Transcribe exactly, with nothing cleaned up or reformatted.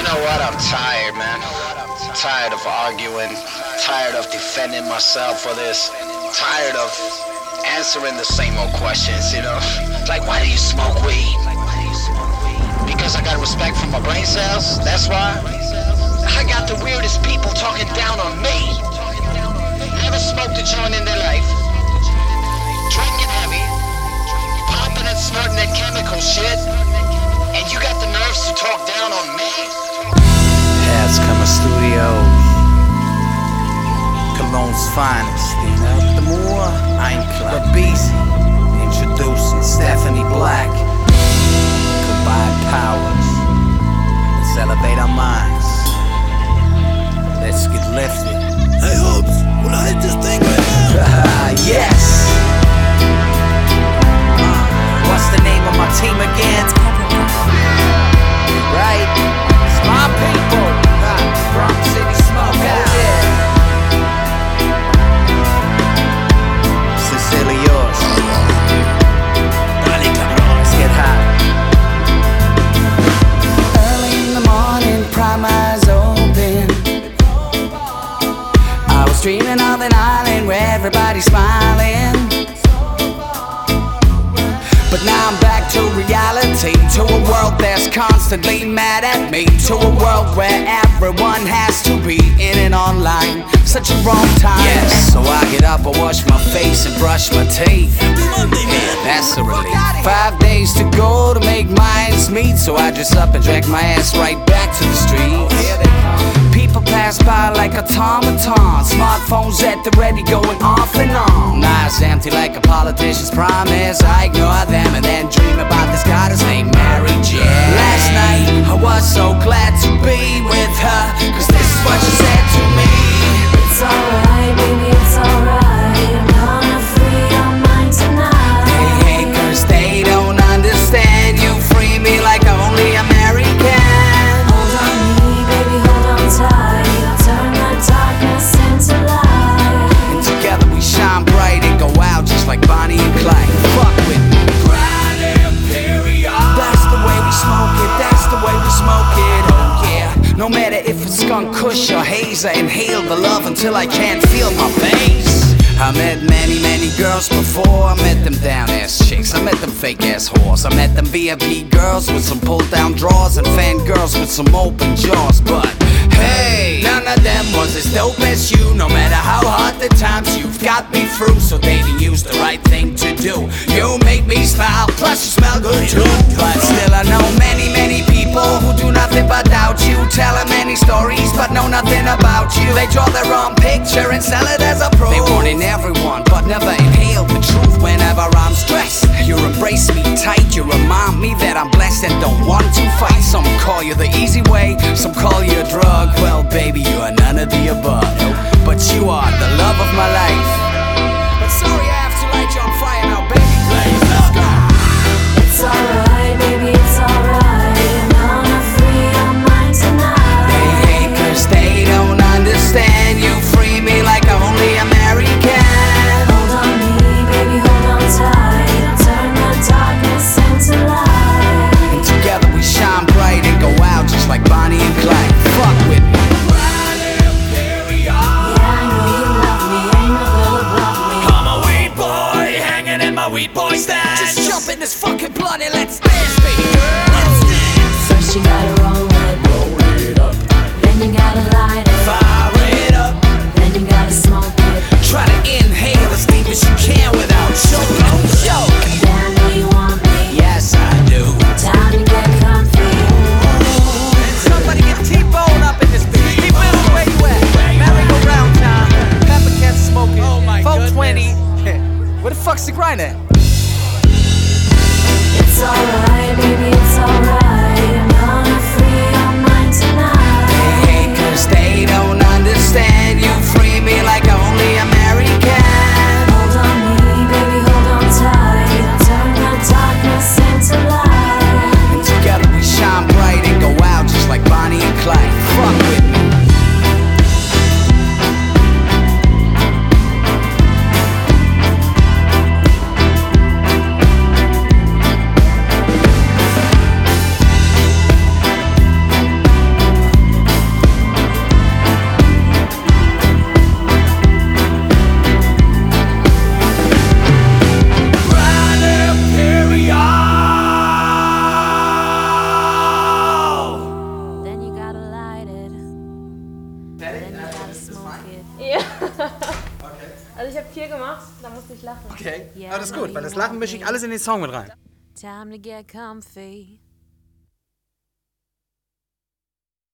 know what? I'm tired, man. Tired of arguing. Tired of defending myself for this. Tired of answering the same old questions, you know? Like, why do you smoke weed? Because I got respect for my brain cells? That's why? I got the weirdest people talking down on me. Never smoked a joint in their life. Drinking heavy. Popping and snorting that chemical shit. And you got the nerves to talk down on me? Hazkammer Studios, Cologne's finest. The more Einklang, the beast. Introducing Stephanie Black. Combined powers. Let's elevate our minds. Let's get lifted. Hey, Hopes, when I hit this thing right now. Yes. What's the name of my team again? Right? It's my people. Bronx City Smoke Out. Sincerely yours. Let's get high. Early in the morning, prime eyes open. I was dreaming of an island where everybody's smiling. But now I'm back to reality, to a world that's constantly mad at me, to a world where everyone has to be in and online. Such a wrong time. Yes. So I get up, I wash my face and brush my teeth. That's a relief. Five days to go to make my ends meet, so I dress up and drag my ass right back to the streets. People pass by like automatons, smartphones at the ready going off and on. Eyes empty like a politician's promise. I ignore them and then dream about this goddess named Mary Jane. Last night I was so glad to be with her, cause this is what she said to me. It's alright, baby, it's alright. I'm gonna free your mind tonight. They hate cause they don't understand. You free me like only a Mary can. Hold on me, baby, hold on tight. I'll turn the darkness into light. And together we shine bright and go out just like Bonnie and Clyde. Fuck with me. Grand Imperial. That's the way we smoke it, that's the way we smoke it, oh yeah. No matter if it's skunk, kush or haze, I inhale the love until I can't feel my face. I met many, many girls before. I met them down-ass chicks, I met them fake-ass whores. I met them V I P girls with some pulled-down drawers and fangirls with some open jaws. But hey, none of them was as dope as you. No matter how hard the times, you've got me through. So dating you's the right thing to do. You make me smile, plus you smell good too. But still I know many, many people who do nothing but doubt you. Tell them many stories but know nothing about you. They draw their own picture and sell it as a proof. They want in everyone but never inhale the truth. Whenever I'm stressed, you embrace me tight. You remind me that I'm blessed and don't want to fight. Some call you the easy way, some call you a drug. Well baby, you are none of the above, but you are the love of my life. But sorry I have to light you on fire now, baby. Let's go. It's alright, baby, it's alright. I'm gonna free your mind tonight. They hate cause they don't understand. You free me like only a Mary can. Hold on me, baby, hold on tight. I'll turn the darkness into light. And together we shine bright and go out just like Bonnie and Clyde. Fuck with me. Grand Imperial. Yeah, I know you love me, ain't no girl above me. I'm a weed boy, hanging in my weed boy stand. Just jump in this fucking blunt and let's dance, baby girl. Let's dance. First you gotta roll it, Roll it up, then you gotta light it, fire it up. then you gotta smoke it. Try to inhale as deep as you can without choking. Oh, yo. Yeah, I know you want me. Yes, I do. Time to get comfy. Somebody get T-Bone up in this bitch. T-Bone, where you at? Merry-go-round time. Pepper can't smoke it. Oh my four twenty. goodness. Where the fuck's the grind at? It's alright, baby, it's alright. I'm gonna free your mind tonight. They hate cause they don't understand. You free me like only a Mary can. Hold on me, baby, hold on tight. I'll turn the darkness into light. And together we shine bright and go out just like Bonnie and Clyde. Fuck with me. Also ich habe vier gemacht, da musste ich lachen. Okay, aber das ist gut, weil das Lachen mische ich alles in den Song mit rein. Time to get comfy.